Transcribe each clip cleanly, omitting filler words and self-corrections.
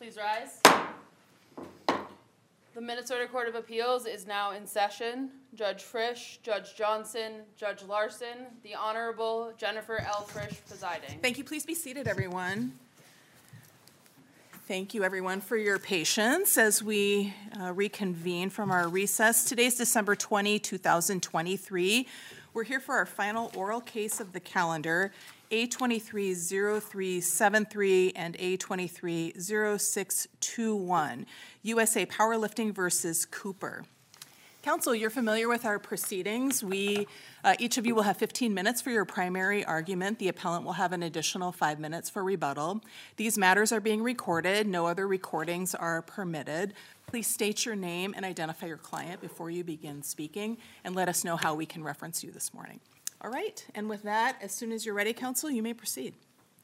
Please rise. The Minnesota Court of Appeals is now in session. Judge Frisch, Judge Johnson, Judge Larson, the Honorable Jennifer L. Frisch presiding. Thank you. Please be seated, everyone. Thank you, everyone, for your patience as we reconvene from our recess. Today's December 20, 2023. We're here for our final oral case of the calendar, A230373 and A230621, USA Powerlifting versus Cooper. Counsel, you're familiar with our proceedings. Each of you will have 15 minutes for your primary argument. The appellant will have an additional 5 minutes for rebuttal. These matters are being recorded. No other recordings are permitted. Please state your name and identify your client before you begin speaking, and let us know how we can reference you this morning. All right, and with that, as soon as you're ready, counsel, you may proceed.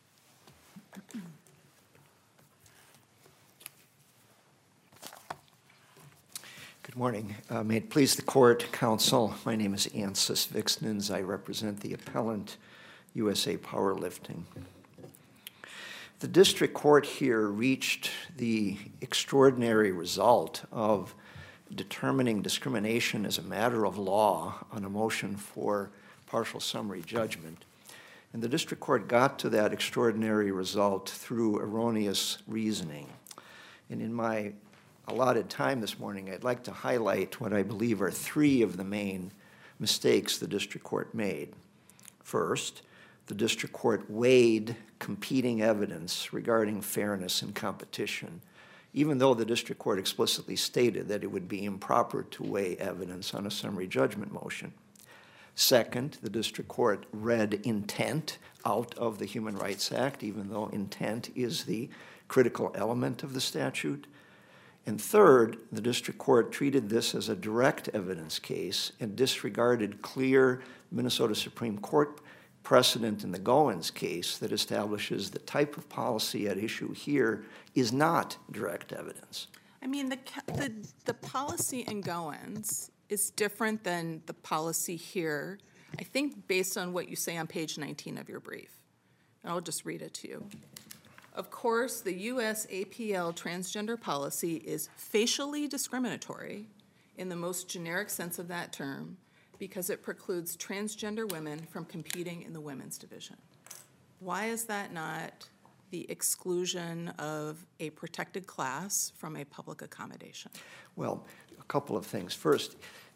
Good morning. May it please the court, counsel, my name is Ansis Vixnens. I represent the appellant, USA Powerlifting. The district court here reached the extraordinary result of determining discrimination as a matter of law on a motion for partial summary judgment. And the district court got to that extraordinary result through erroneous reasoning. And in my allotted time this morning, I'd like to highlight what I believe are three of the main mistakes the district court made. First, the district court weighed competing evidence regarding fairness and competition, even though the district court explicitly stated that it would be improper to weigh evidence on a summary judgment motion. Second, the district court read intent out of the Human Rights Act, even though intent is the critical element of the statute. And third, the district court treated this as a direct evidence case and disregarded clear Minnesota Supreme Court precedent in the Goins case that establishes the type of policy at issue here is not direct evidence. I mean, the policy in Goins is different than the policy here, I think based on what you say on page 19 of your brief. And I'll just read it to you. Of course, the U.S. APL transgender policy is facially discriminatory in the most generic sense of that term because it precludes transgender women from competing in the women's division. Why is that not the exclusion of a protected class from a public accommodation? Well, a couple of things. First,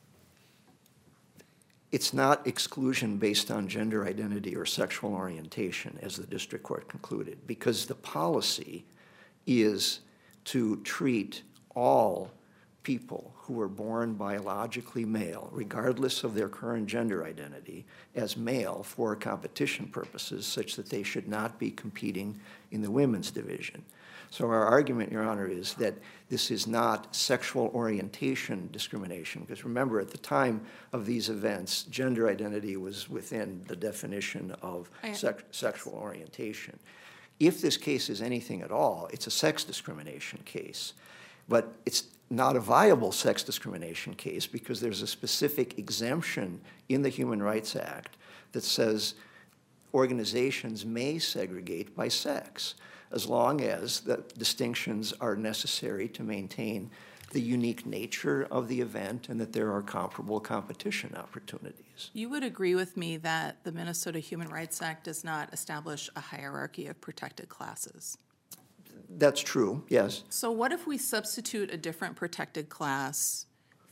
it's not exclusion based on gender identity or sexual orientation, as the district court concluded, because the policy is to treat all people who are born biologically male, regardless of their current gender identity, as male for competition purposes, such that they should not be competing in the women's division. So our argument, Your Honor, is that this is not sexual orientation discrimination, because remember, at the time of these events, gender identity was within the definition of sexual orientation. If this case is anything at all, it's a sex discrimination case, but it's not a viable sex discrimination case because there's a specific exemption in the Human Rights Act that says organizations may segregate by sex, as long as the distinctions are necessary to maintain the unique nature of the event and that there are comparable competition opportunities. You would agree with me that the Minnesota Human Rights Act does not establish a hierarchy of protected classes? That's true, yes. So what if we substitute a different protected class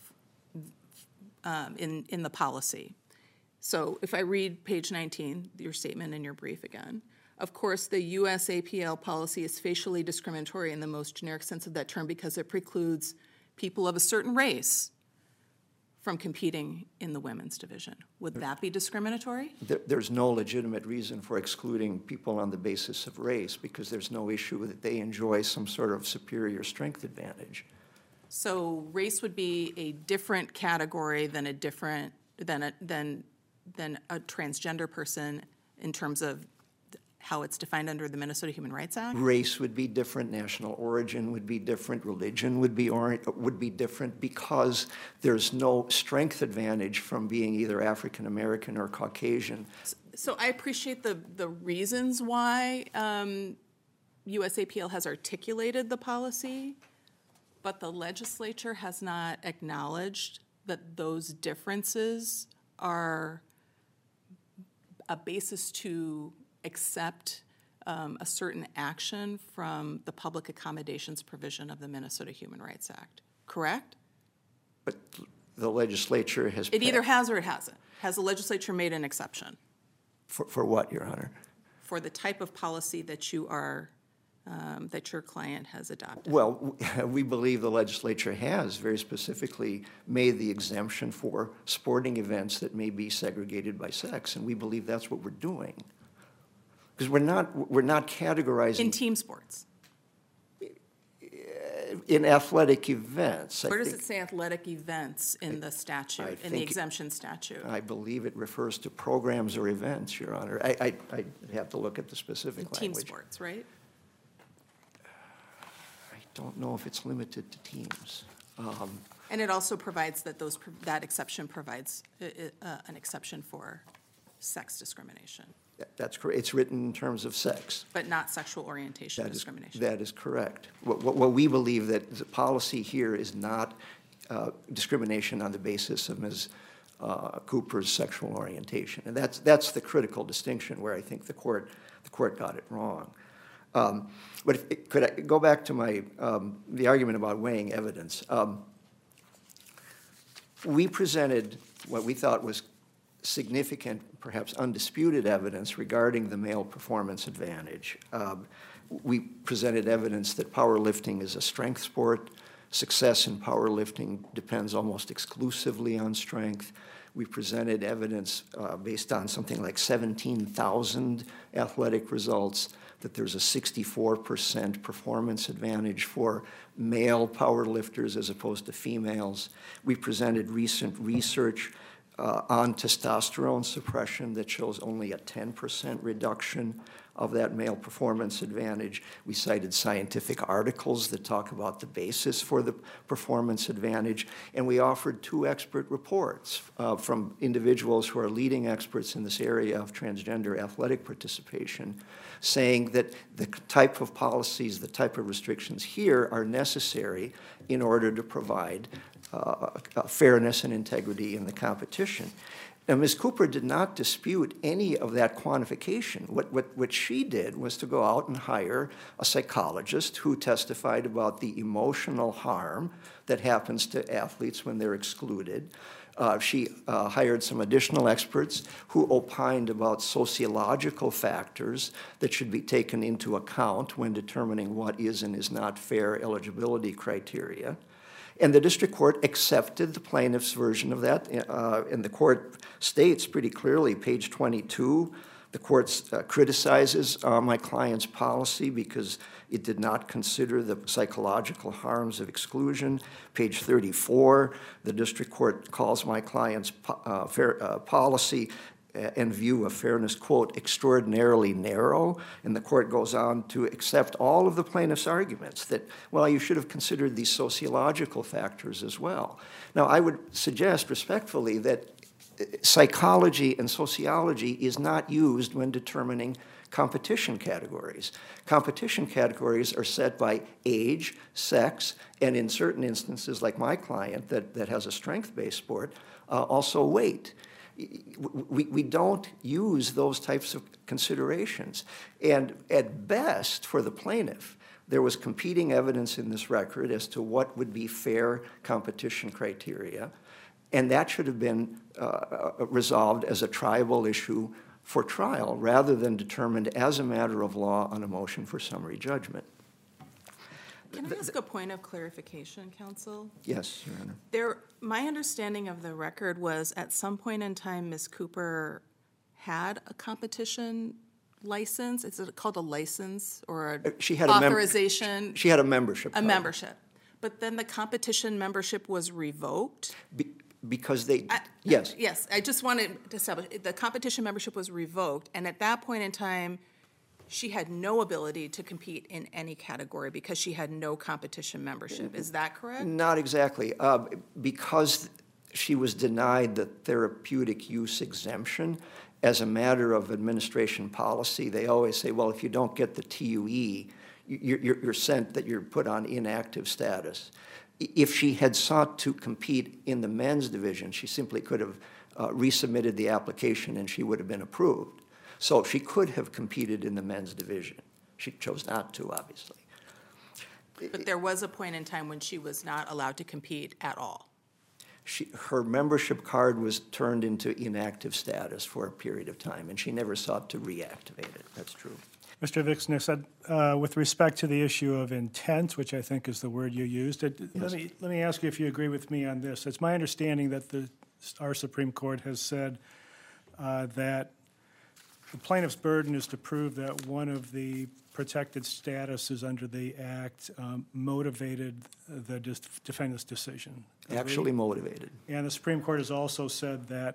in the policy? So if I read page 19, your statement in your brief again, of course, the U.S. APL policy is facially discriminatory in the most generic sense of that term because it precludes people of a certain race from competing in the women's division. Would that be discriminatory? There's no legitimate reason for excluding people on the basis of race because there's no issue that they enjoy some sort of superior strength advantage. So race would be a different category than a transgender person in terms of how it's defined under the Minnesota Human Rights Act? Race would be different, national origin would be different, religion would be different because there's no strength advantage from being either African American or Caucasian. So I appreciate the reasons why USAPL has articulated the policy, but the legislature has not acknowledged that those differences are a basis to accept a certain action from the public accommodations provision of the Minnesota Human Rights Act, correct? But the legislature has... It either has or it hasn't. Has the legislature made an exception? For what, Your Honor? For the type of policy that you are, that your client has adopted? Well, we believe the legislature has very specifically made the exemption for sporting events that may be segregated by sex, and we believe that's what we're doing. Because we're not categorizing... In team sports? In athletic events. Where does it say athletic events in the statute, in the exemption statute? I believe it refers to programs or events, Your Honor. I'd have to look at the specific language. Team sports, right? I don't know if it's limited to teams. And it also provides that that exception provides an exception for sex discrimination. That's correct. It's written in terms of sex. But not sexual orientation discrimination. That is correct. What we believe that the policy here is not discrimination on the basis of Ms. Cooper's sexual orientation, and that's the critical distinction where I think the court got it wrong. But could I go back to my the argument about weighing evidence? We presented what we thought was significant, perhaps undisputed evidence regarding the male performance advantage. We presented evidence that powerlifting is a strength sport. Success in powerlifting depends almost exclusively on strength. We presented evidence based on something like 17,000 athletic results that there's a 64% performance advantage for male powerlifters as opposed to females. We presented recent research on testosterone suppression that shows only a 10% reduction of that male performance advantage. We cited scientific articles that talk about the basis for the performance advantage, and we offered 2 expert reports from individuals who are leading experts in this area of transgender athletic participation, saying that the type of policies, the type of restrictions here are necessary in order to provide fairness and integrity in the competition. Now, Ms. Cooper did not dispute any of that quantification. What she did was to go out and hire a psychologist who testified about the emotional harm that happens to athletes when they're excluded. She hired some additional experts who opined about sociological factors that should be taken into account when determining what is and is not fair eligibility criteria. And the district court accepted the plaintiff's version of that, and the court states pretty clearly, page 22, the court criticizes my client's policy because it did not consider the psychological harms of exclusion. Page 34, the district court calls my client's policy and view of fairness, quote, extraordinarily narrow, and the court goes on to accept all of the plaintiff's arguments that, well, you should have considered these sociological factors as well. Now, I would suggest respectfully that psychology and sociology is not used when determining competition categories. Competition categories are set by age, sex, and in certain instances, like my client that has a strength-based sport, also weight. We don't use those types of considerations. And at best, for the plaintiff, there was competing evidence in this record as to what would be fair competition criteria, and that should have been resolved as a triable issue for trial rather than determined as a matter of law on a motion for summary judgment. Can I ask a point of clarification, counsel? Yes, Your Honor. My understanding of the record was at some point in time, Ms. Cooper had a competition license. Is it called a license or an authorization? She had a membership. A membership. But then the competition membership was revoked? Because they, yes. Yes, I just wanted to establish, the competition membership was revoked, and at that point in time, she had no ability to compete in any category because she had no competition membership. Is that correct? Not exactly. Because she was denied the therapeutic use exemption, as a matter of administration policy, they always say, well, if you don't get the TUE, you're sent, that you're put on inactive status. If she had sought to compete in the men's division, she simply could have resubmitted the application and she would have been approved. So she could have competed in the men's division. She chose not to, obviously. But there was a point in time when she was not allowed to compete at all. Her membership card was turned into inactive status for a period of time, and she never sought to reactivate it. That's true. Mr. Vixen said, with respect to the issue of intent, which I think is the word you used, let me ask you if you agree with me on this. It's my understanding that our Supreme Court has said that the plaintiff's burden is to prove that one of the protected statuses under the Act motivated the defendant's decision. Actually motivated. And the Supreme Court has also said that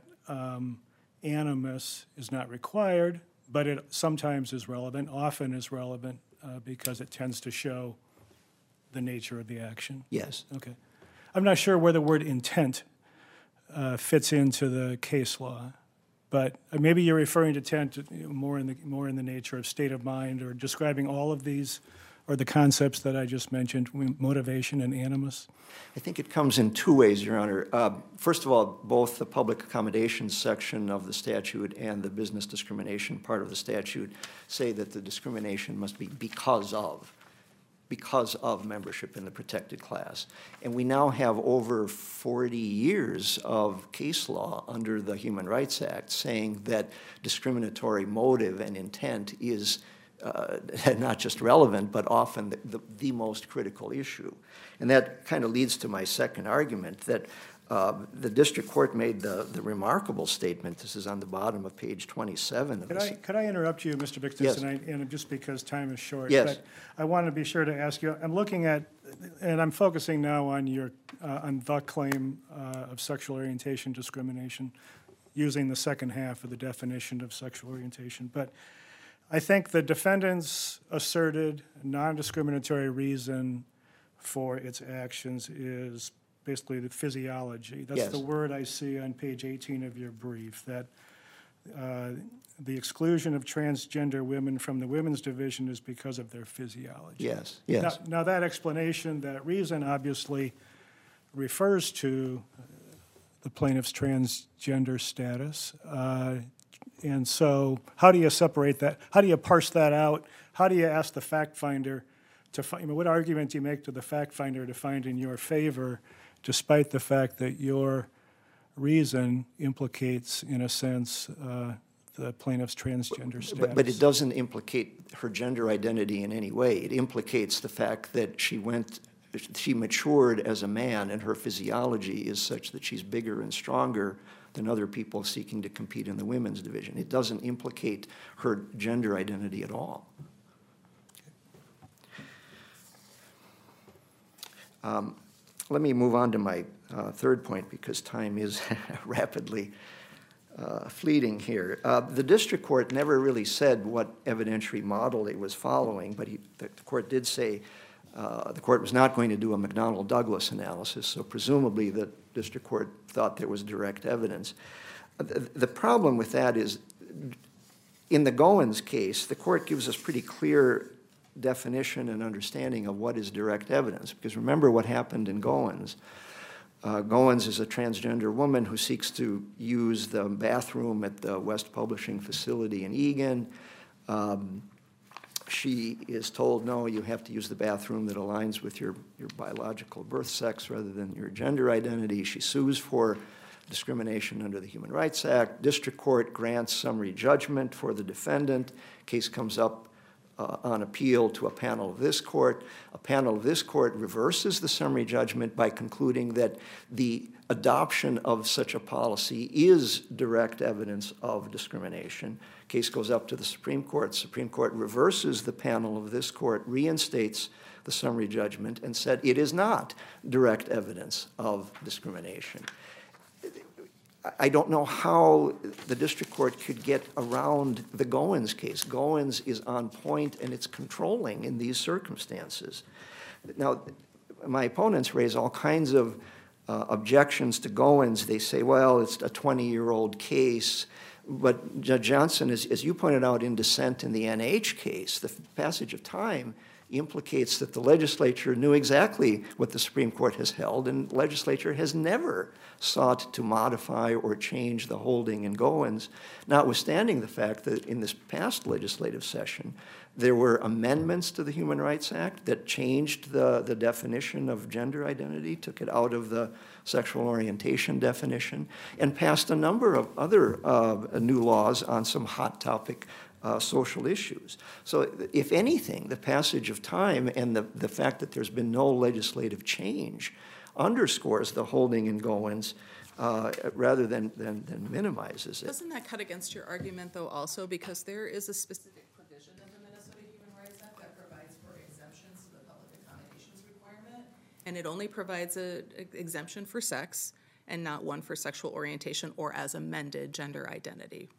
animus is not required, but it sometimes is relevant, often is relevant, because it tends to show the nature of the action. Yes. Okay. I'm not sure where the word intent fits into the case law, but maybe you're referring to intent more in the nature of state of mind, or describing all of these, or the concepts that I just mentioned, motivation and animus. I think it comes in two ways, Your Honor. First of all, both the public accommodations section of the statute and the business discrimination part of the statute say that the discrimination must be because of membership in the protected class. And we now have over 40 years of case law under the Human Rights Act saying that discriminatory motive and intent is not just relevant, but often the most critical issue. And that kind of leads to my second argument, that the district court made the remarkable statement, this is on the bottom of page 27 of this. Could I interrupt you, Mr. Vixen, Yes. and just because time is short? Yes. But I want to be sure to ask you, I'm looking at, and I'm focusing now on on the claim of sexual orientation discrimination, using the second half of the definition of sexual orientation. But I think the defendant's asserted non-discriminatory reason for its actions is basically the physiology. That's Yes. the word I see on page 18 of your brief, that the exclusion of transgender women from the women's division is because of their physiology. Yes, yes. Now that explanation, that reason obviously refers to the plaintiff's transgender status. And so how do you separate that? How do you parse that out? How do you ask the fact finder to find, what argument do you make to the fact finder to find in your favor, despite the fact that your reason implicates, in a sense, the plaintiff's transgender status? But it doesn't implicate her gender identity in any way. It implicates the fact that she matured as a man, and her physiology is such that she's bigger and stronger than other people seeking to compete in the women's division. It doesn't implicate her gender identity at all. Let me move on to my third point, because time is rapidly fleeting here. The district court never really said what evidentiary model it was following, but the court did say the court was not going to do a McDonnell-Douglas analysis, so presumably the district court thought there was direct evidence. The problem with that is, in the Goins case, the court gives us pretty clear definition and understanding of what is direct evidence, because remember what happened in Goins. Goins is a transgender woman who seeks to use the bathroom at the West Publishing facility in Eagan. She is told, no, you have to use the bathroom that aligns with your biological birth sex rather than your gender identity. She sues for discrimination under the Human Rights Act. District court grants summary judgment for the defendant. Case comes up on appeal to a panel of this court. A panel of this court reverses the summary judgment by concluding that the adoption of such a policy is direct evidence of discrimination. Case goes up to the Supreme Court. Supreme Court reverses the panel of this court, reinstates the summary judgment, and said it is not direct evidence of discrimination. I don't know how the district court could get around the Goins case. Goins is on point and it's controlling in these circumstances. Now, my opponents raise all kinds of objections to Goins. They say, well, it's a 20-year-old case. But Judge Johnson, as you pointed out in dissent in the NH case, the passage of time implicates that the legislature knew exactly what the Supreme Court has held, and the legislature has never sought to modify or change the holding in Goins, notwithstanding the fact that in this past legislative session, there were amendments to the Human Rights Act that changed the definition of gender identity, took it out of the sexual orientation definition, and passed a number of other new laws on some hot topic social issues. So if anything, the passage of time and the fact that there's been no legislative change underscores the holding in Goins rather than minimizes it. Doesn't that cut against your argument, though, also? Because there is a specific provision in the Minnesota Human Rights Act that provides for exemptions to the public accommodations requirement, and it only provides an exemption for sex and not one for sexual orientation or as amended gender identity.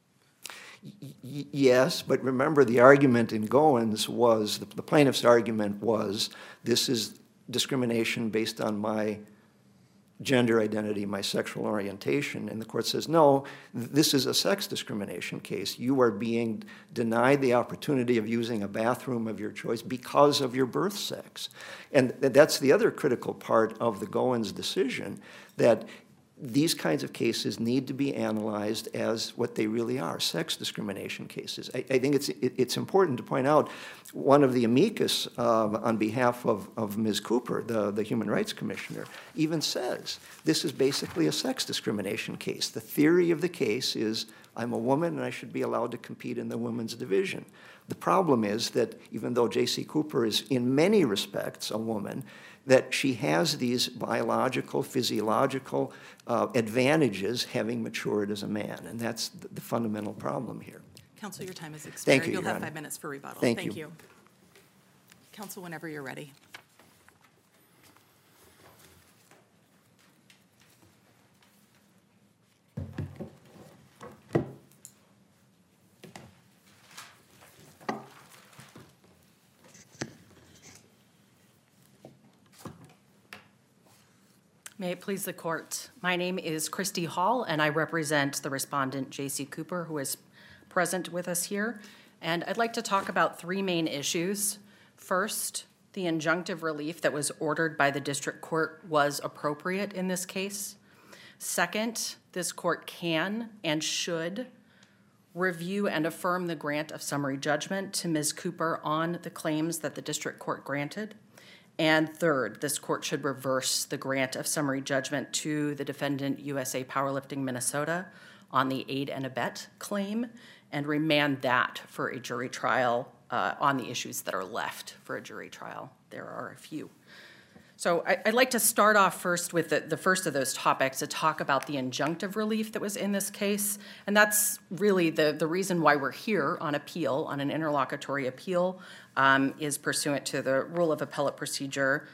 Yes, but remember the argument in Goins was, the plaintiff's argument was, this is discrimination based on my gender identity, my sexual orientation, and the court says, no, this is a sex discrimination case. You are being denied the opportunity of using a bathroom of your choice because of your birth sex. And that's the other critical part of the Goins decision, that these kinds of cases need to be analyzed as what they really are, sex discrimination cases. I think it's important to point out one of the amicus on behalf of Ms. Cooper, the Human Rights Commissioner, even says this is basically a sex discrimination case. The theory of the case is I'm a woman and I should be allowed to compete in the women's division. The problem is that even though J.C. Cooper is in many respects a woman, that she has these biological, physiological advantages having matured as a man, and that's the fundamental problem here. Counsel, your time has expired. Thank you, You'll Your have Honor. 5 minutes for rebuttal. Thank you. Counsel, whenever you're ready. May it please the court. My name is Christy Hall, and I represent the respondent, J.C. Cooper, who is present with us here. And I'd like to talk about three main issues. First, the injunctive relief that was ordered by the district court was appropriate in this case. Second, this court can and should review and affirm the grant of summary judgment to Ms. Cooper on the claims that the district court granted. And third, this court should reverse the grant of summary judgment to the defendant, USA Powerlifting Minnesota, on the aid and abet claim and remand that for a jury trial on the issues that are left for a jury trial. There are a few. So I'd like to start off first with the first of those topics to talk about the injunctive relief that was in this case. And that's really the reason why we're here on appeal, on an interlocutory appeal, is pursuant to the Rule of Appellate Procedure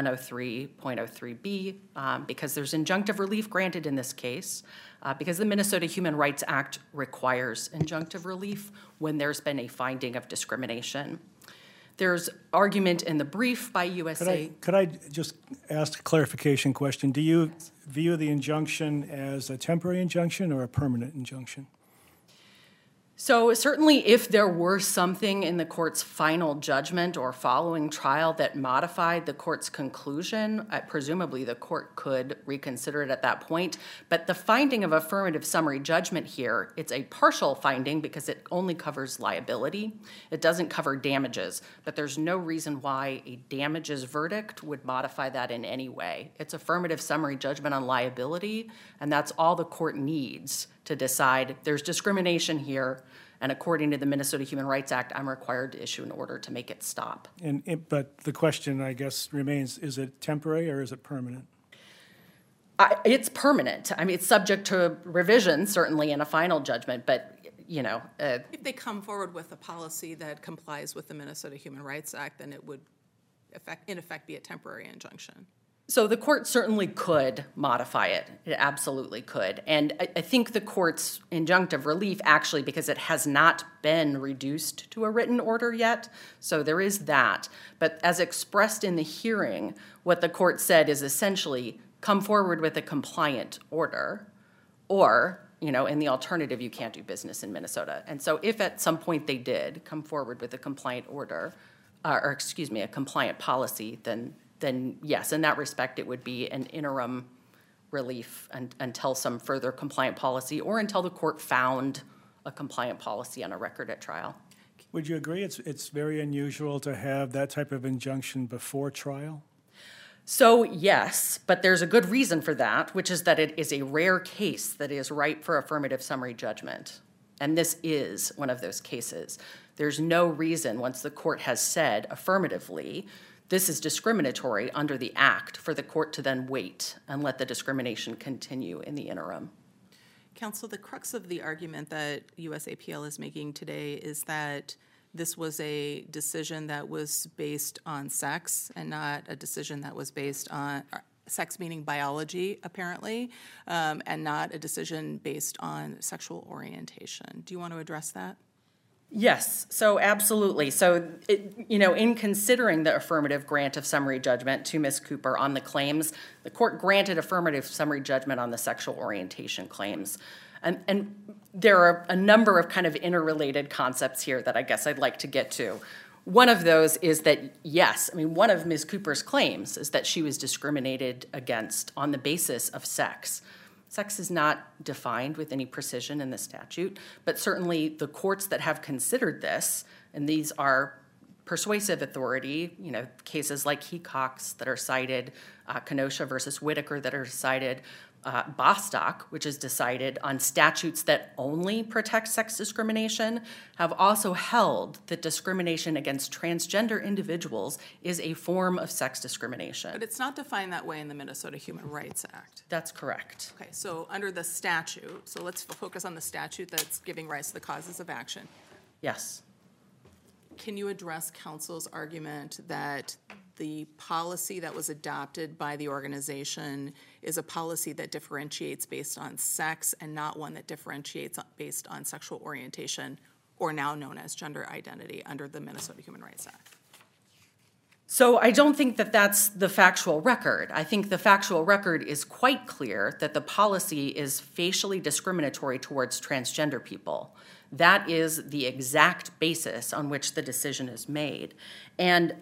103.03b, because there's injunctive relief granted in this case, because the Minnesota Human Rights Act requires injunctive relief when there's been a finding of discrimination. There's argument in the brief by USA. Could I just ask a clarification question? Do you view the injunction as a temporary injunction or a permanent injunction? So certainly if there were something in the court's final judgment or following trial that modified the court's conclusion, presumably the court could reconsider it at that point. But the finding of affirmative summary judgment here, it's a partial finding because it only covers liability. It doesn't cover damages, but there's no reason why a damages verdict would modify that in any way. It's affirmative summary judgment on liability, and that's all the court needs to decide there's discrimination here, and according to the Minnesota Human Rights Act, I'm required to issue an order to make it stop. But the question, I guess, remains, is it temporary or is it permanent? It's permanent. I mean, it's subject to revision, certainly, in a final judgment, but, you know. If they come forward with a policy that complies with the Minnesota Human Rights Act, then it would, in effect, be a temporary injunction. So the court certainly could modify it. It absolutely could. And I think the court's injunctive relief, actually, because it has not been reduced to a written order yet, so there is that. But as expressed in the hearing, what the court said is essentially come forward with a compliant order, or, you know, in the alternative, you can't do business in Minnesota. And so if at some point they did come forward with a compliant order, or excuse me, a compliant policy, then yes, in that respect, it would be an interim relief until some further compliant policy or until the court found a compliant policy on a record at trial. Would you agree it's very unusual to have that type of injunction before trial? So yes, but there's a good reason for that, which is that it is a rare case that is ripe for affirmative summary judgment. And this is one of those cases. There's no reason, once the court has said affirmatively, this is discriminatory under the Act, for the court to then wait and let the discrimination continue in the interim. Counsel, the crux of the argument that USAPL is making today is that this was a decision that was based on sex and not a decision that was based on sex, meaning biology, apparently, and not a decision based on sexual orientation. Do you want to address that? Yes, so absolutely. So, in considering the affirmative grant of summary judgment to Ms. Cooper on the claims, the court granted affirmative summary judgment on the sexual orientation claims. And there are a number of kind of interrelated concepts here that I guess I'd like to get to. One of those is that, yes, one of Ms. Cooper's claims is that she was discriminated against on the basis of sex. Sex is not defined with any precision in the statute, but certainly the courts that have considered this, and these are persuasive authority, cases like Hecox that are cited, Kenosha versus Whitaker that are cited, Bostock, which is decided on statutes that only protect sex discrimination, have also held that discrimination against transgender individuals is a form of sex discrimination. But it's not defined that way in the Minnesota Human Rights Act. That's correct. Okay, so under the statute, so let's focus on the statute that's giving rise to the causes of action. Yes. Can you address counsel's argument that the policy that was adopted by the organization is a policy that differentiates based on sex and not one that differentiates based on sexual orientation, or now known as gender identity, under the Minnesota Human Rights Act? So I don't think that that's the factual record. I think the factual record is quite clear that the policy is facially discriminatory towards transgender people. That is the exact basis on which the decision is made. And,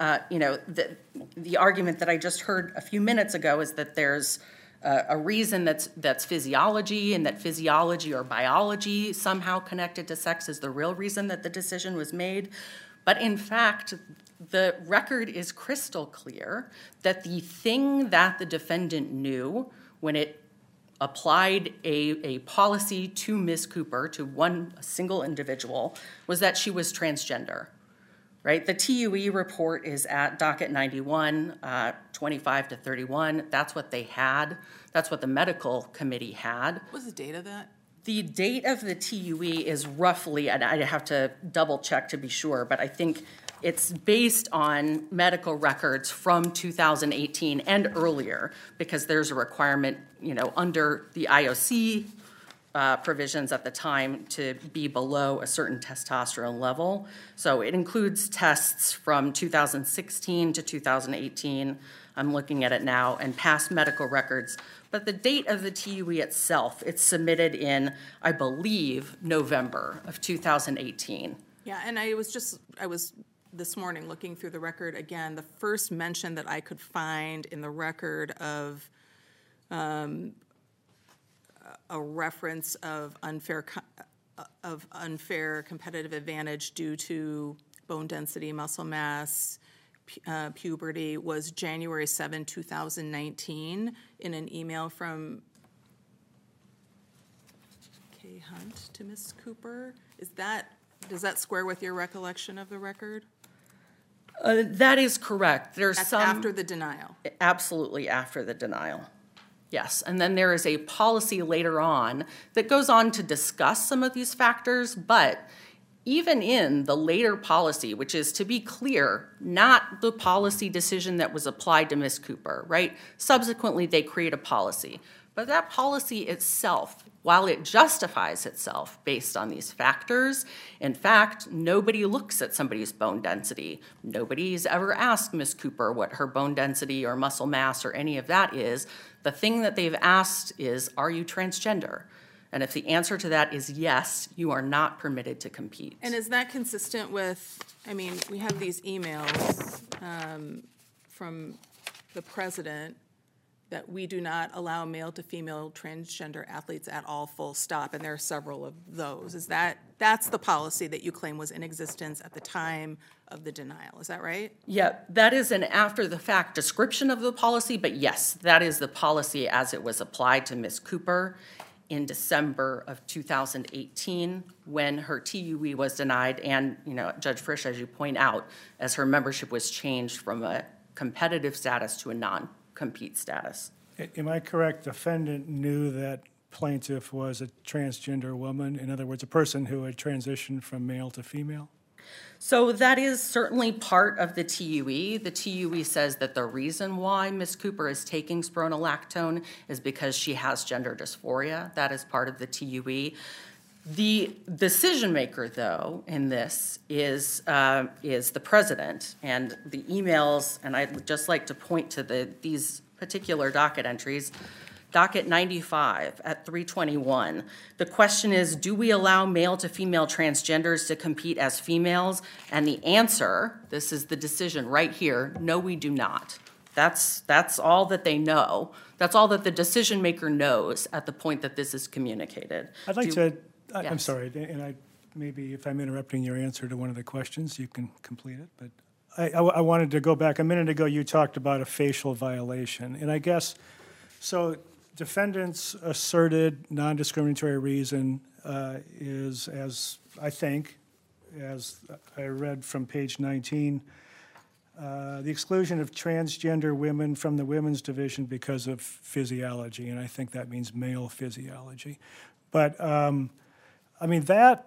the argument that I just heard a few minutes ago is that there's a reason that's physiology, and that physiology or biology somehow connected to sex is the real reason that the decision was made. But in fact, the record is crystal clear that the thing that the defendant knew when it applied a policy to Ms. Cooper, to one single individual, was that she was transgender, right? The TUE report is at docket 91, 25 to 31. That's what they had. That's what the medical committee had. What was the date of that? The date of the TUE is roughly, and I have to double check to be sure, but I think it's based on medical records from 2018 and earlier, because there's a requirement, under the IOC provisions at the time to be below a certain testosterone level. So it includes tests from 2016 to 2018. I'm looking at it now, and past medical records. But the date of the TUE itself, it's submitted in, I believe, November of 2018. Yeah, and I was this morning looking through the record again. The first mention that I could find in the record of a reference of unfair competitive advantage due to bone density, muscle mass, puberty was January 7, 2019, in an email from Kay Hunt to Ms. Cooper. Does that square with your recollection of the record? That is correct. That's after the denial. Absolutely after the denial. Yes, and then there is a policy later on that goes on to discuss some of these factors, but even in the later policy, which is, to be clear, not the policy decision that was applied to Ms. Cooper, right? Subsequently, they create a policy. But that policy itself, while it justifies itself based on these factors, in fact, nobody looks at somebody's bone density. Nobody's ever asked Ms. Cooper what her bone density or muscle mass or any of that is. The thing that they've asked is, are you transgender? And if the answer to that is yes, you are not permitted to compete. And is that consistent with, I mean, we have these emails from the president that we do not allow male to female transgender athletes at all, full stop, and there are several of those. That's the policy that you claim was in existence at the time of the denial, is that right? Yeah, that is an after-the-fact description of the policy, but yes, that is the policy as it was applied to Ms. Cooper in December of 2018 when her TUE was denied, and, you know, Judge Frisch, as you point out, as her membership was changed from a competitive status to a non-compete status. Am I correct, defendant knew that plaintiff was a transgender woman? In other words, a person who had transitioned from male to female? So that is certainly part of the TUE. The TUE says that the reason why Ms. Cooper is taking spironolactone is because she has gender dysphoria. That is part of the TUE. The decision maker, though, in this is the president, and the emails, and I'd just like to point to these particular docket entries. Docket 95 at 321. The question is, do we allow male to female transgenders to compete as females? And the answer, this is the decision right here, no, we do not. That's all that they know. That's all that the decision maker knows at the point that this is communicated. I'd like to, I'm Yes. sorry, and maybe if I'm interrupting your answer to one of the questions, you can complete it, but I wanted to go back. A minute ago, you talked about a facial violation, and I guess, so defendants asserted non-discriminatory reason is, as I think, as I read from page 19, the exclusion of transgender women from the women's division because of physiology, and I think that means male physiology. But, I mean,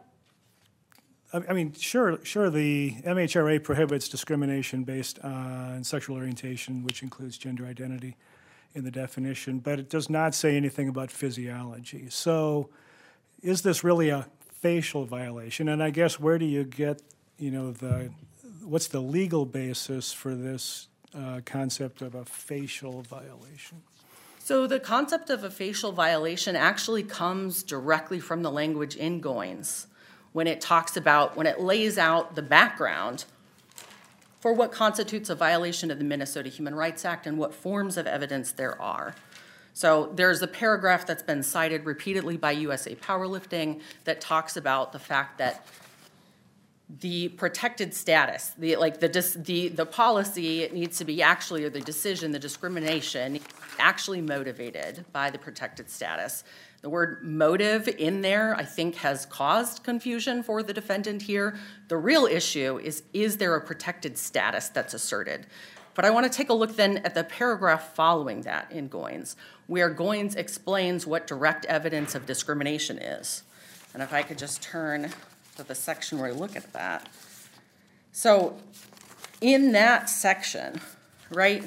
sure, the MHRA prohibits discrimination based on sexual orientation, which includes gender identity in the definition, but it does not say anything about physiology. So is this really a facial violation? And I guess where do you get, you know, what's the legal basis for this concept of a facial violation? So the concept of a facial violation actually comes directly from the language in Goins when it lays out the background for what constitutes a violation of the Minnesota Human Rights Act and what forms of evidence there are. So there's a paragraph that's been cited repeatedly by USA Powerlifting that talks about the fact that the protected status, the policy needs to be actually, or the decision, the discrimination, actually motivated by the protected status. The word motive in there, I think, has caused confusion for the defendant here. The real issue is there a protected status that's asserted? But I want to take a look then at the paragraph following that in Goins, where Goins explains what direct evidence of discrimination is. And if I could just turn to the section where I look at that. So in that section, right,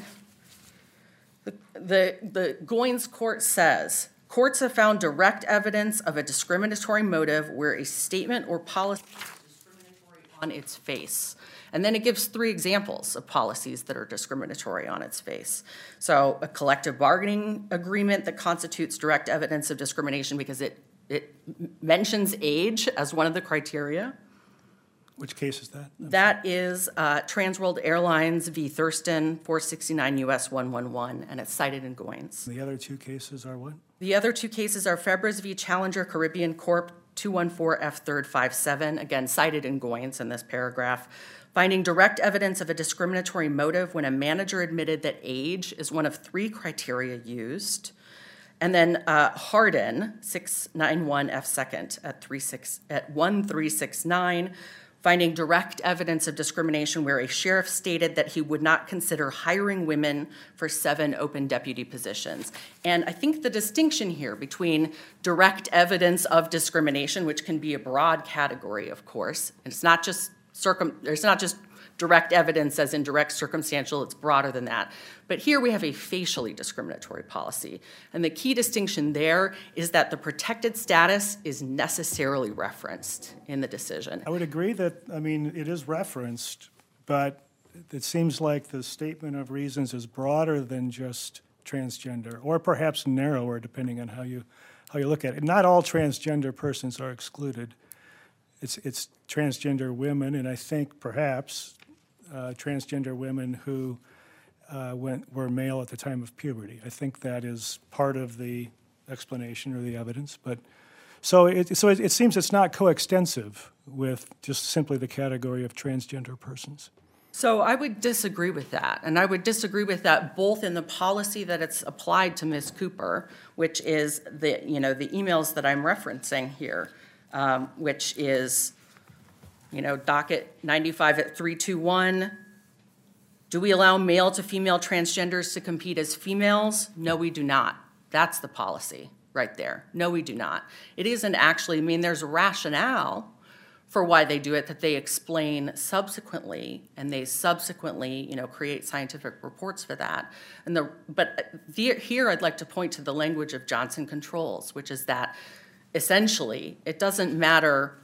the Goins court says, courts have found direct evidence of a discriminatory motive where a statement or policy is discriminatory on its face. And then it gives 3 examples of policies that are discriminatory on its face. So a collective bargaining agreement that constitutes direct evidence of discrimination because it mentions age as one of the criteria. Which case is that? That is Transworld Airlines v. Thurston, 469 U.S. 111, and it's cited in Goins. The other 2 cases are what? The other 2 cases are Febres v. Challenger Caribbean Corp. 214 F. 3rd 57, again cited in Goins in this paragraph, finding direct evidence of a discriminatory motive when a manager admitted that age is one of 3 criteria used. And then Hardin, 691 F. 2nd at 1369, finding direct evidence of discrimination where a sheriff stated that he would not consider hiring women for 7 open deputy positions. And I think the distinction here between direct evidence of discrimination, which can be a broad category, of course, and it's not just direct evidence as in direct circumstantial, it's broader than that. But here we have a facially discriminatory policy. And the key distinction there is that the protected status is necessarily referenced in the decision. I would agree that, I mean, it is referenced, but it seems like the statement of reasons is broader than just transgender, or perhaps narrower, depending on how how you look at it. Not all transgender persons are excluded. It's transgender women, and I think perhaps transgender women who were male at the time of puberty. I think that is part of the explanation or the evidence. But so it seems it's not coextensive with just simply the category of transgender persons. So I would disagree with that, and I would disagree with that both in the policy that it's applied to Ms. Cooper, which is the emails that I'm referencing here, which is docket 95 at 321. Do we allow male to female transgenders to compete as females? No, we do not. That's the policy right there. No, we do not. It isn't actually. there's a rationale for why they do it that they explain subsequently, and they subsequently, create scientific reports for that. Here I'd like to point to the language of Johnson Controls, which is that essentially it doesn't matter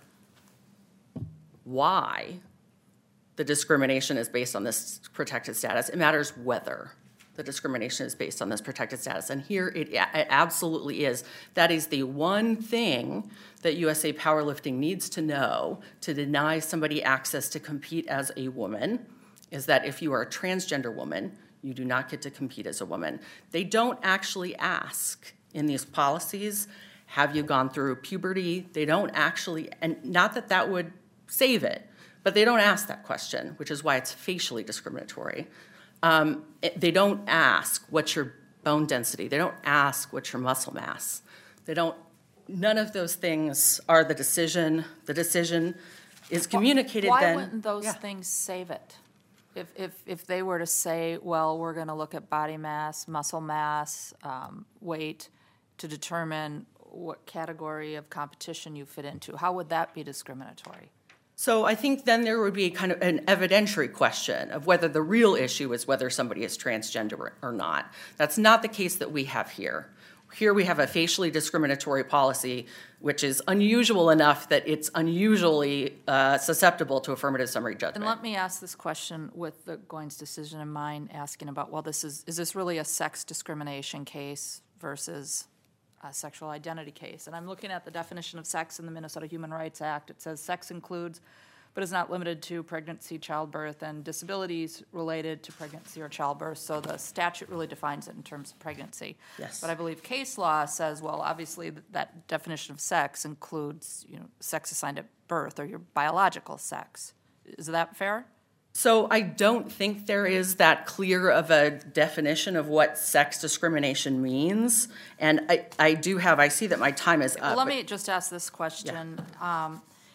why the discrimination is based on this protected status. It matters whether the discrimination is based on this protected status. And here it absolutely is. That is the one thing that USA Powerlifting needs to know to deny somebody access to compete as a woman, is that if you are a transgender woman, you do not get to compete as a woman. They don't actually ask in these policies, have you gone through puberty? They don't actually, and not that that would save it, but they don't ask that question, which is why it's facially discriminatory. They don't ask what's your bone density. They don't ask what's your muscle mass. None of those things are the decision. The decision is communicated Why then. wouldn't those things save it? If they were to say, well, we're going to look at body mass, muscle mass, weight to determine what category of competition you fit into, how would that be discriminatory? So I think then there would be kind of an evidentiary question of whether the real issue is whether somebody is transgender or not. That's not the case that we have here. Here we have a facially discriminatory policy, which is unusual enough that it's unusually susceptible to affirmative summary judgment. And let me ask this question with the Goins decision in mind, asking about, well, is this really a sex discrimination case versus a sexual identity case? And I'm looking at the definition of sex in the Minnesota Human Rights Act. It says sex includes, but is not limited to, pregnancy, childbirth, and disabilities related to pregnancy or childbirth. So the statute really defines it in terms of pregnancy. Yes. But I believe case law says, well, obviously that definition of sex includes, sex assigned at birth or your biological sex. Is that fair? So I don't think there is that clear of a definition of what sex discrimination means. And I see that my time is up. Well, let me just ask this question. Yeah.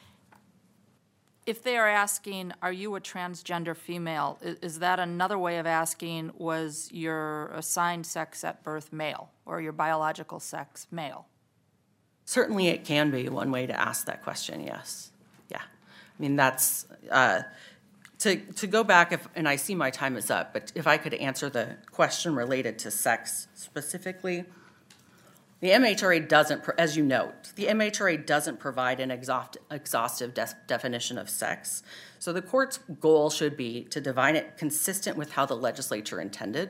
If they are asking, are you a transgender female, is that another way of asking, was your assigned sex at birth male or your biological sex male? Certainly it can be one way to ask that question, yes. Yeah. That's... To go back, and I see my time is up, but if I could answer the question related to sex specifically, the MHRA doesn't, as you note, the MHRA doesn't provide an exhaustive definition of sex. So the court's goal should be to define it consistent with how the legislature intended.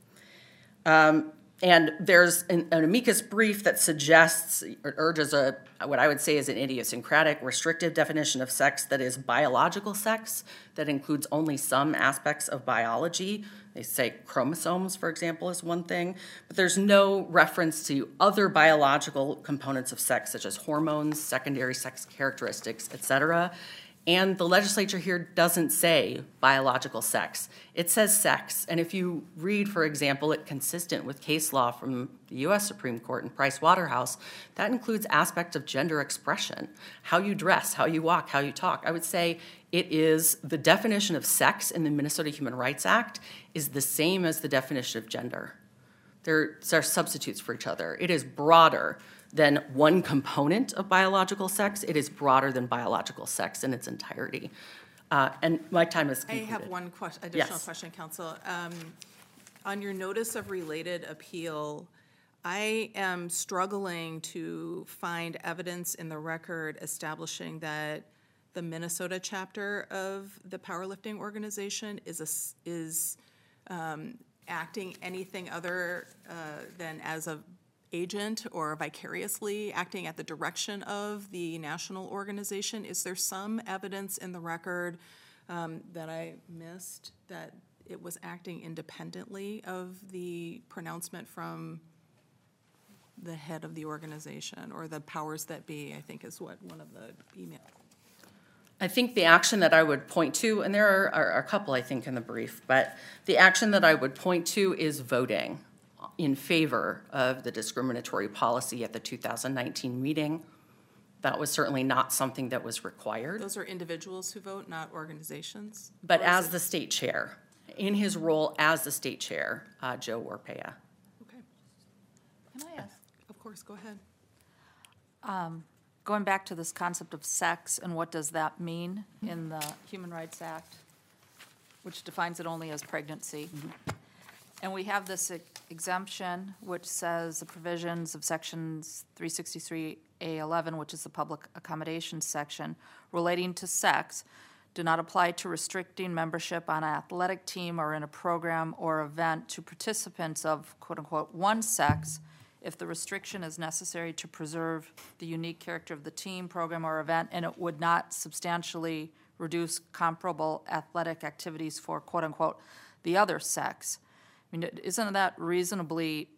And there's an amicus brief that suggests or urges what I would say is an idiosyncratic, restrictive definition of sex that is biological sex, that includes only some aspects of biology. They say chromosomes, for example, is one thing, but there's no reference to other biological components of sex, such as hormones, secondary sex characteristics, et cetera. And the legislature here doesn't say biological sex. It says sex. And if you read, for example, it consistent with case law from the U.S. Supreme Court and Price Waterhouse, that includes aspects of gender expression, how you dress, how you walk, how you talk. I would say it is the definition of sex in the Minnesota Human Rights Act is the same as the definition of gender. They're substitutes for each other. It is broader than one component of biological sex. It is broader than biological sex in its entirety. And my time is concluded. I have one additional question, Counsel. On your notice of related appeal, I am struggling to find evidence in the record establishing that the Minnesota chapter of the powerlifting organization is acting anything other than as agent or vicariously acting at the direction of the national organization? Is there some evidence in the record that I missed that it was acting independently of the pronouncement from the head of the organization, or the powers that be, I think is what one of the emails. I think the action that I would point to, and there are a couple, I think, in the brief, but the action that I would point to is voting in favor of the discriminatory policy at the 2019 meeting. That was certainly not something that was required. Those are individuals who vote, not organizations? But Or is as it- the state chair, in his role as the state chair, Joe Warpea. Okay, Can I ask? of course, go ahead. Going back to this concept of sex and what does that mean in the Human Rights Act, which defines it only as pregnancy. And we have this exemption which says the provisions of sections 363A11, which is the public accommodations section, relating to sex, do not apply to restricting membership on an athletic team or in a program or event to participants of quote-unquote one sex if the restriction is necessary to preserve the unique character of the team, program, or event, and it would not substantially reduce comparable athletic activities for quote-unquote the other sex. I mean, isn't that reasonably,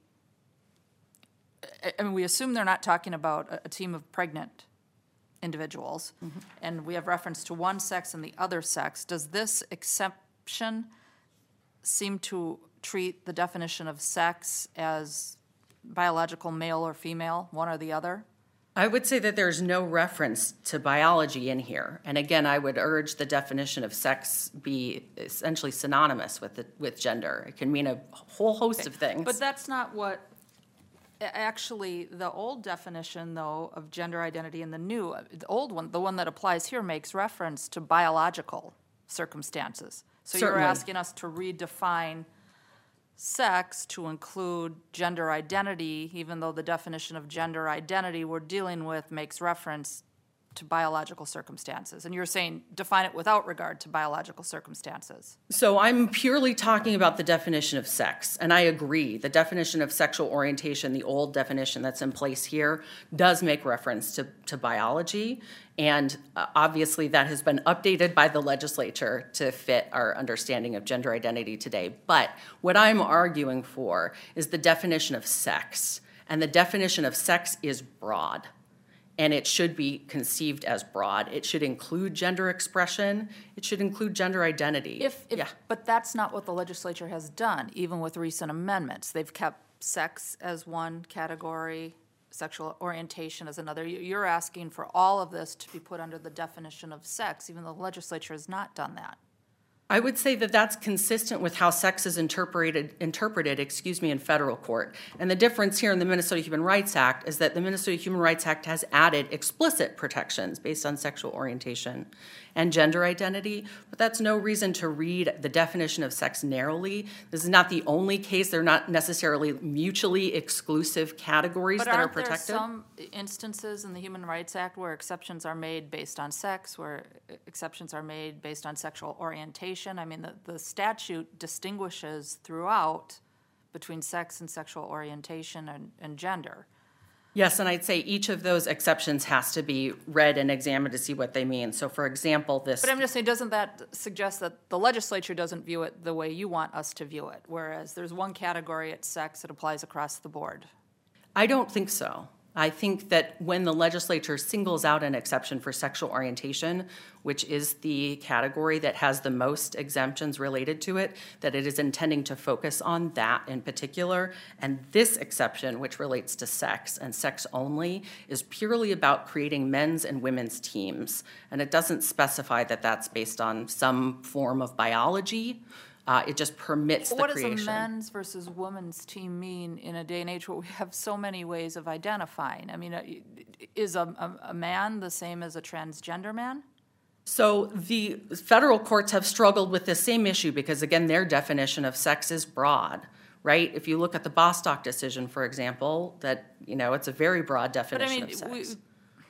I mean, we assume they're not talking about a team of pregnant individuals, and we have reference to one sex and the other sex. Does this exception seem to treat the definition of sex as biological male or female, one or the other? I would say that there's no reference to biology in here. And again, I would urge the definition of sex be essentially synonymous with gender. It can mean a whole host of things. But that's not what, actually, the old definition, though, of gender identity and the old one, the one that applies here, makes reference to biological circumstances. So you're Certainly. asking us to redefine sex to include gender identity, even though the definition of gender identity we're dealing with makes reference to biological circumstances. And you're saying define it without regard to biological circumstances. So I'm purely talking about the definition of sex, and I agree. The definition of sexual orientation, the old definition that's in place here, does make reference to biology, and obviously that has been updated by the legislature to fit our understanding of gender identity today. But what I'm arguing for is the definition of sex, and the definition of sex is broad. And it should be conceived as broad. It should include gender expression. It should include gender identity. But that's not what the legislature has done, even with recent amendments. They've kept sex as one category, sexual orientation as another. You're asking for all of this to be put under the definition of sex, even though the legislature has not done that. I would say that that's consistent with how sex is interpreted, in federal court. And the difference here in the Minnesota Human Rights Act is that the Minnesota Human Rights Act has added explicit protections based on sexual orientation and gender identity, but that's no reason to read the definition of sex narrowly. This is not the only case. They're not necessarily mutually exclusive categories that are protected. But aren't there some instances in the Human Rights Act where exceptions are made based on sex, where exceptions are made based on sexual orientation? I mean, the statute distinguishes throughout between sex and sexual orientation and gender. Yes, and I'd say each of those exceptions has to be read and examined to see what they mean. So, for example, this... But I'm just saying, doesn't that suggest that the legislature doesn't view it the way you want us to view it, whereas there's one category, it's sex, it applies across the board? I don't think so. I think that when the legislature singles out an exception for sexual orientation, which is the category that has the most exemptions related to it, that it is intending to focus on that in particular. And this exception, which relates to sex and sex only, is purely about creating men's and women's teams. And it doesn't specify that that's based on some form of biology. It just permits the creation. What does a men's versus women's team mean in a day and age where we have so many ways of identifying? I mean, is a man the same as a transgender man? So the federal courts have struggled with this same issue because, again, their definition of sex is broad, right? If you look at the Bostock decision, for example, that, it's a very broad definition of sex.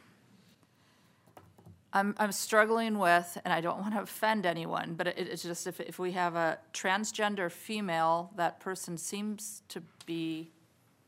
I'm struggling with, and I don't want to offend anyone, but it's just if we have a transgender female, that person seems to be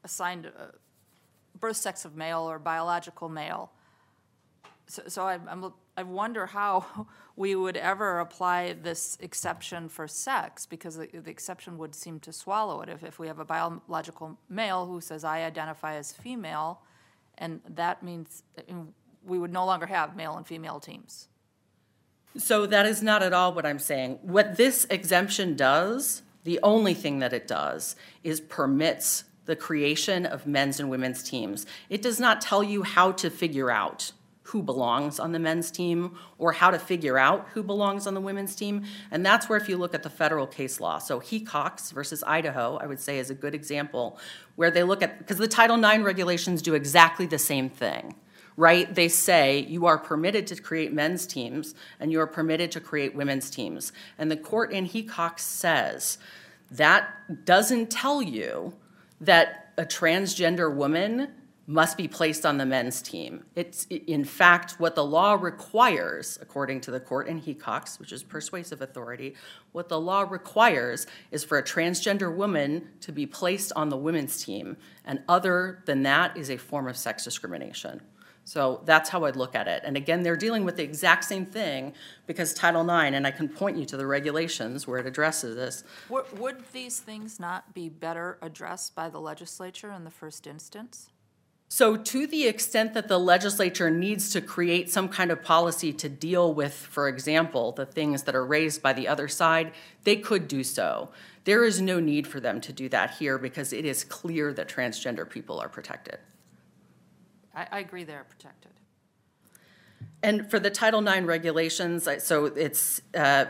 assigned birth sex of male or biological male. So I wonder how we would ever apply this exception for sex, because the exception would seem to swallow it. If we have a biological male who says, I identify as female, and that means we would no longer have male and female teams. So that is not at all what I'm saying. What this exemption does, the only thing that it does, is permits the creation of men's and women's teams. It does not tell you how to figure out who belongs on the men's team or how to figure out who belongs on the women's team. And that's where, if you look at the federal case law, so Hecox versus Idaho, I would say, is a good example, where they look at, because the Title IX regulations do exactly the same thing. Right? They say you are permitted to create men's teams and you are permitted to create women's teams. And the court in Hecox says that doesn't tell you that a transgender woman must be placed on the men's team. It's, in fact, what the law requires, according to the court in Hecox, which is persuasive authority, what the law requires is for a transgender woman to be placed on the women's team. And other than that is a form of sex discrimination. So that's how I'd look at it. And again, they're dealing with the exact same thing, because Title IX, and I can point you to the regulations where it addresses this. Would these things not be better addressed by the legislature in the first instance? So to the extent that the legislature needs to create some kind of policy to deal with, for example, the things that are raised by the other side, they could do so. There is no need for them to do that here, because it is clear that transgender people are protected. I agree they're protected. And for the Title IX regulations, so it's and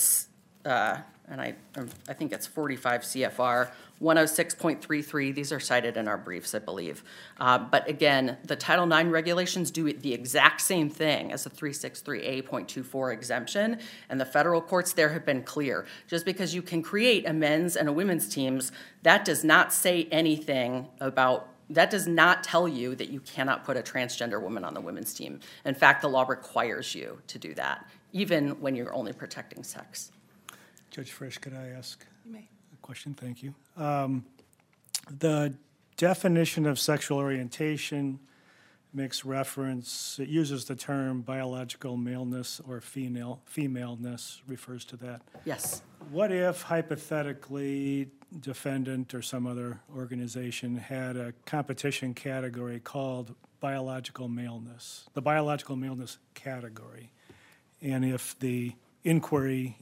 I think it's 45 CFR 106.33. These are cited in our briefs, I believe. But again, the Title IX regulations do the exact same thing as the 363A.24 exemption, and the federal courts there have been clear. Just because you can create a men's and a women's teams, that does not say anything about, that does not tell you that you cannot put a transgender woman on the women's team. In fact, the law requires you to do that, even when you're only protecting sex. Judge Frisch, could I ask You may. a question? Thank you. The definition of sexual orientation makes reference, it uses the term biological maleness or femaleness, refers to that. Yes. What if, hypothetically, defendant or some other organization had a competition category called biological maleness, the biological maleness category, and if the inquiry,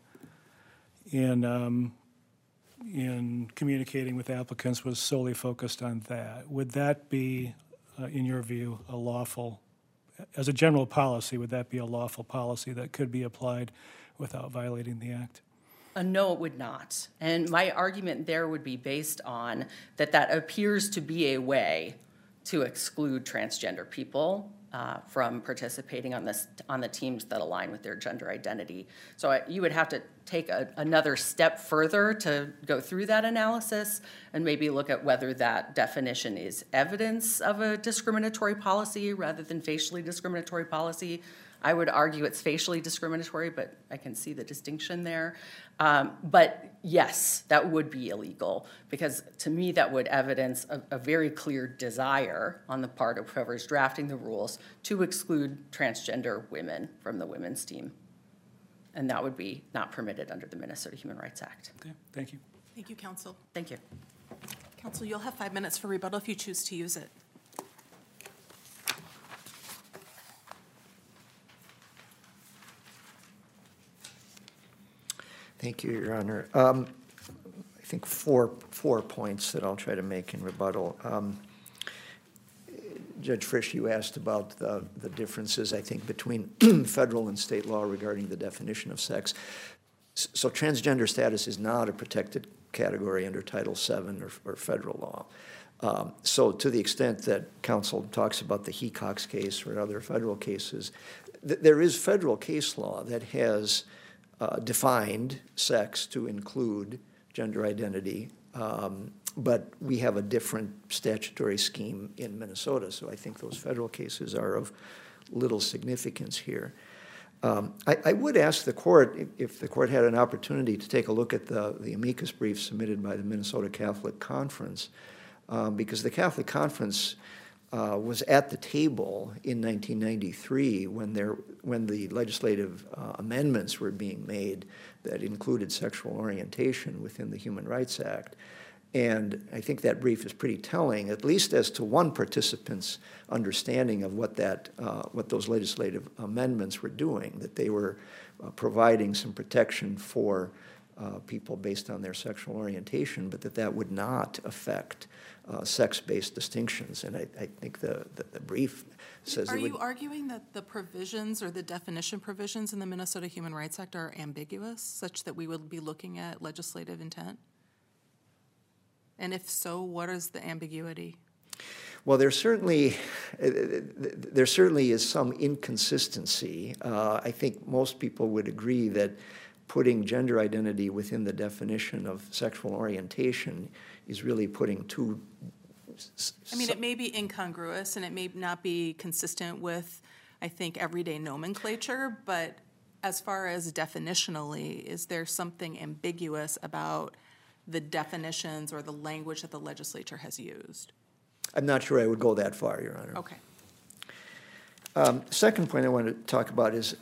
in communicating with applicants was solely focused on that, would that be, in your view, a lawful, as a general policy, would that be a lawful policy that could be applied without violating the act? No, it would not. And my argument there would be based on that appears to be a way to exclude transgender people from participating on the teams that align with their gender identity. So you would have to take another step further to go through that analysis and maybe look at whether that definition is evidence of a discriminatory policy rather than facially discriminatory policy. I would argue it's facially discriminatory, but I can see the distinction there. But yes, that would be illegal, because to me that would evidence a very clear desire on the part of whoever's drafting the rules to exclude transgender women from the women's team. And that would be not permitted under the Minnesota Human Rights Act. Okay, thank you. Thank you, counsel. Thank you. Counsel, you'll have 5 minutes for rebuttal if you choose to use it. Thank you, Your Honor. I think four points that I'll try to make in rebuttal. Judge Frisch, you asked about the differences, I think, between federal and state law regarding the definition of sex. So transgender status is not a protected category under Title VII or federal law. So to the extent that counsel talks about the Hecox case or other federal cases, there is federal case law that has defined sex to include gender identity, but we have a different statutory scheme in Minnesota, so I think those federal cases are of little significance here. I would ask the court, if the court had an opportunity to take a look at the amicus brief submitted by the Minnesota Catholic Conference, because the Catholic Conference was at the table in 1993 when the legislative amendments were being made that included sexual orientation within the Human Rights Act. And I think that brief is pretty telling, at least as to one participant's understanding of what those legislative amendments were doing, that they were providing some protection for people based on their sexual orientation, but that would not affect sex-based distinctions. And I think the brief says Are you arguing that the provisions or the definition provisions in the Minnesota Human Rights Act are ambiguous, such that we would be looking at legislative intent? And if so, what is the ambiguity? Well, there certainly is some inconsistency. I think most people would agree that putting gender identity within the definition of sexual orientation is really putting two. I mean, it may be incongruous and it may not be consistent with, I think, everyday nomenclature, but as far as definitionally, is there something ambiguous about the definitions or the language that the legislature has used? I'm not sure I would go that far, Your Honor. Okay. Second point I want to talk about is,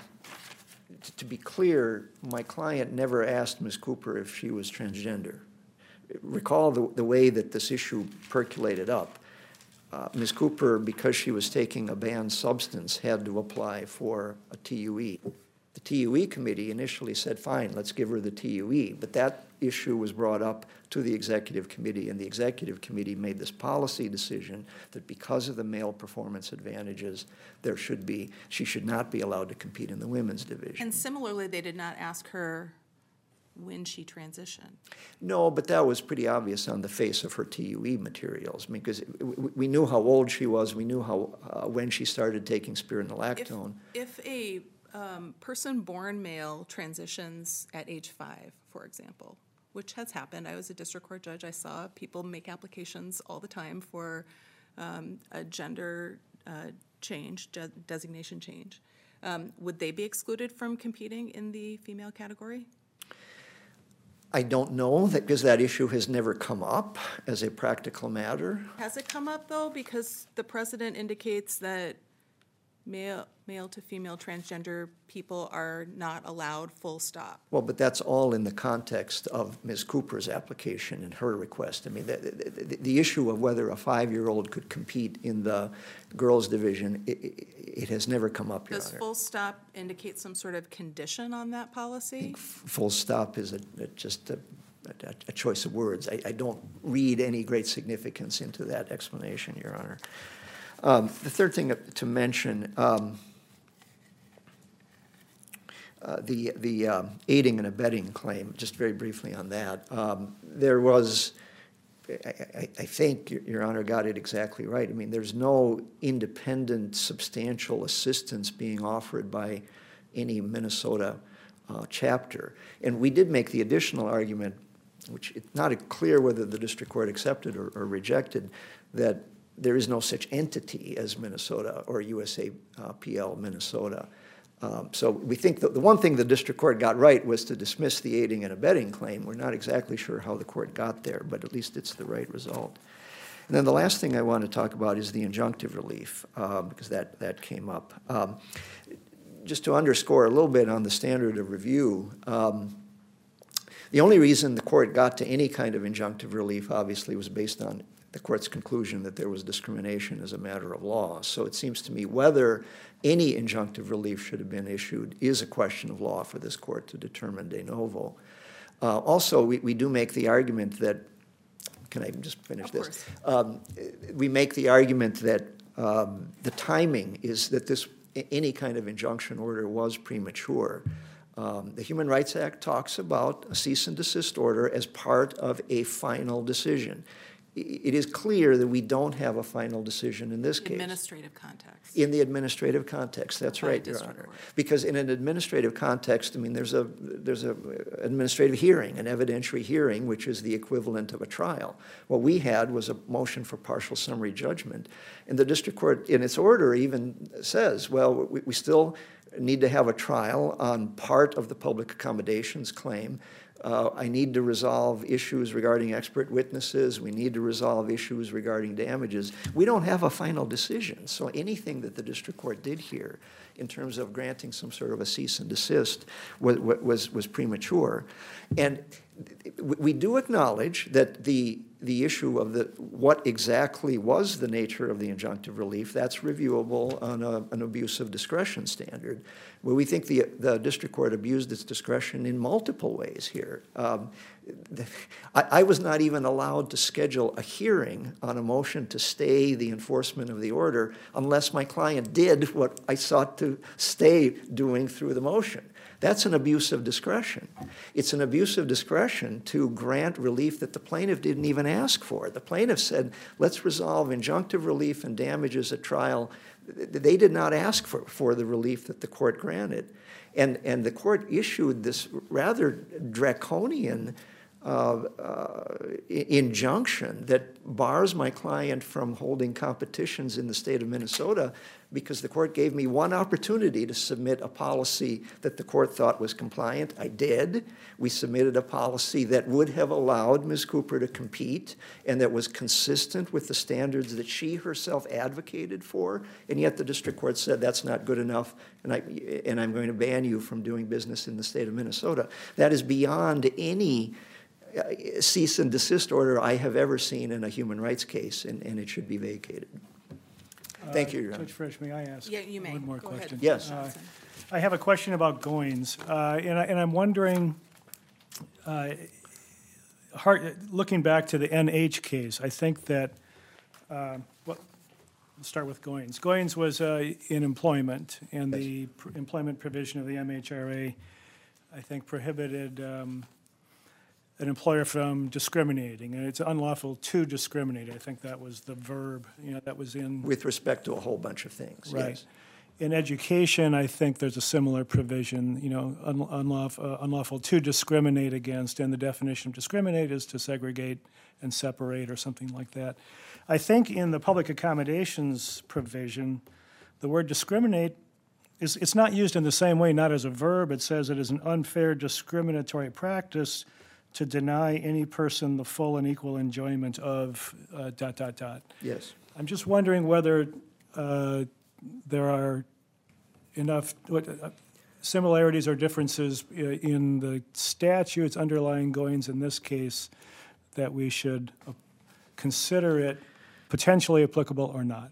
to be clear, my client never asked Ms. Cooper if she was transgender. Recall the way that this issue percolated up. Ms. Cooper, because she was taking a banned substance, had to apply for a TUE. The TUE committee initially said, fine, let's give her the TUE, but that issue was brought up to the executive committee, and the executive committee made this policy decision that because of the male performance advantages, she should not be allowed to compete in the women's division. And similarly, they did not ask her when she transitioned. No, but that was pretty obvious on the face of her TUE materials, because we knew how old she was, we knew how when she started taking spironolactone. If a person born male transitions at age 5, for example, which has happened. I was a district court judge. I saw people make applications all the time for a gender change, designation change. Would they be excluded from competing in the female category? I don't know, because that issue has never come up as a practical matter. Has it come up, though? Because the president indicates that male to female transgender people are not allowed, full stop. Well, but that's all in the context of Ms. Cooper's application and her request. I mean, the issue of whether a 5-year-old could compete in the girls' division, it has never come up, Your Honor. Does full stop indicate some sort of condition on that policy? Full stop is just a choice of words. I don't read any great significance into that explanation, Your Honor. The third thing to mention, the aiding and abetting claim, just very briefly on that. There was, I think Your Honor got it exactly right. I mean, there's no independent, substantial assistance being offered by any Minnesota chapter. And we did make the additional argument, which it's not clear whether the district court accepted or rejected, that there is no such entity as Minnesota or USAPL Minnesota. So we think that the one thing the district court got right was to dismiss the aiding and abetting claim. We're not exactly sure how the court got there, but at least it's the right result. And then the last thing I want to talk about is the injunctive relief, because that came up. Just to underscore a little bit on the standard of review, the only reason the court got to any kind of injunctive relief, obviously, was based on the court's conclusion that there was discrimination as a matter of law. So it seems to me whether any injunctive relief should have been issued is a question of law for this court to determine de novo. Also, we do make the argument that, can I just finish this? We make the argument that the timing is that any kind of injunction order was premature. The Human Rights Act talks about a cease and desist order as part of a final decision. It is clear that we don't have a final decision in this case. Administrative context. In the administrative context, that's right, Your Honor. Because in an administrative context, I mean, there's a administrative hearing, an evidentiary hearing, which is the equivalent of a trial. What we had was a motion for partial summary judgment, and the district court, in its order, even says, well, we still need to have a trial on part of the public accommodations claim. I need to resolve issues regarding expert witnesses. We need to resolve issues regarding damages. We don't have a final decision. So anything that the district court did here in terms of granting some sort of a cease and desist was premature. And we do acknowledge that the issue of what exactly was the nature of the injunctive relief, that's reviewable on an abuse of discretion standard. Well, we think the district court abused its discretion in multiple ways here. I was not even allowed to schedule a hearing on a motion to stay the enforcement of the order unless my client did what I sought to stay doing through the motion. That's an abuse of discretion. It's an abuse of discretion to grant relief that the plaintiff didn't even ask for. The plaintiff said, let's resolve injunctive relief and damages at trial. They did not ask for the relief that the court granted. And the court issued this rather draconian injunction that bars my client from holding competitions in the state of Minnesota because the court gave me one opportunity to submit a policy that the court thought was compliant. I did. We submitted a policy that would have allowed Ms. Cooper to compete and that was consistent with the standards that she herself advocated for, and yet the district court said that's not good enough, and I'm going to ban you from doing business in the state of Minnesota. That is beyond any cease and desist order I have ever seen in a human rights case, and it should be vacated. Thank you, Your Honor. Judge Frisch, may I ask Yeah, you may. one more Go ahead. question? Yes. I have a question about Goins, and I'm wondering, looking back to the NH case, I think that, let's start with Goins. Goins was in employment, and the employment provision of the MHRA, I think, prohibited an employer from discriminating, and it's unlawful to discriminate. I think that was the verb, that was in. With respect to a whole bunch of things, Right. yes. In education, I think there's a similar provision, unlawful to discriminate against, and the definition of discriminate is to segregate and separate or something like that. I think in the public accommodations provision, the word discriminate it's not used in the same way, not as a verb. It says it is an unfair discriminatory practice to deny any person the full and equal enjoyment of ... Yes. I'm just wondering whether there are enough similarities or differences in the statutes underlying Goins in this case that we should consider it potentially applicable or not.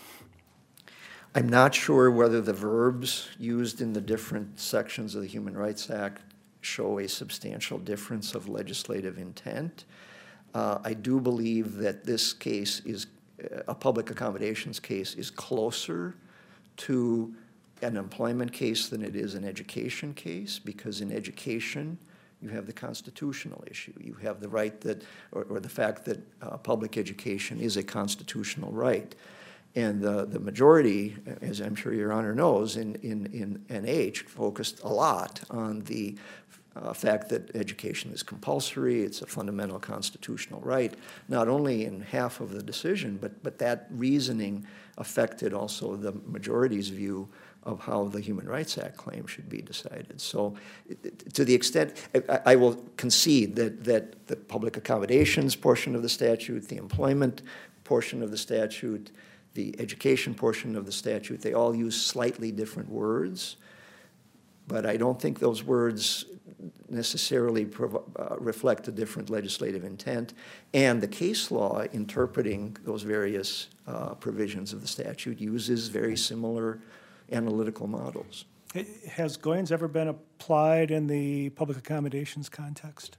I'm not sure whether the verbs used in the different sections of the Human Rights Act show a substantial difference of legislative intent. I do believe that this case is, a public accommodations case, is closer to an employment case than it is an education case, because in education, you have the constitutional issue. You have the right that, or the fact that public education is a constitutional right. And the majority, as I'm sure Your Honor knows, in NH focused a lot on the fact that education is compulsory, it's a fundamental constitutional right, not only in half of the decision, but that reasoning affected also the majority's view of how the Human Rights Act claim should be decided. So to the extent, I will concede that the public accommodations portion of the statute, the employment portion of the statute, the education portion of the statute, they all use slightly different words, but I don't think those words necessarily reflect a different legislative intent, and the case law interpreting those various provisions of the statute uses very similar analytical models. Has Goins ever been applied in the public accommodations context?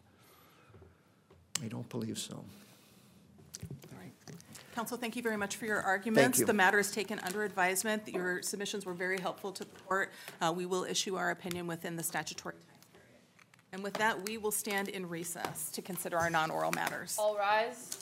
I don't believe so. All right. Counsel, thank you very much for your arguments. you. The matter is taken under advisement. Your submissions were very helpful to the court. We will issue our opinion within the statutory time period. And with that, we will stand in recess to consider our non-oral matters. All rise.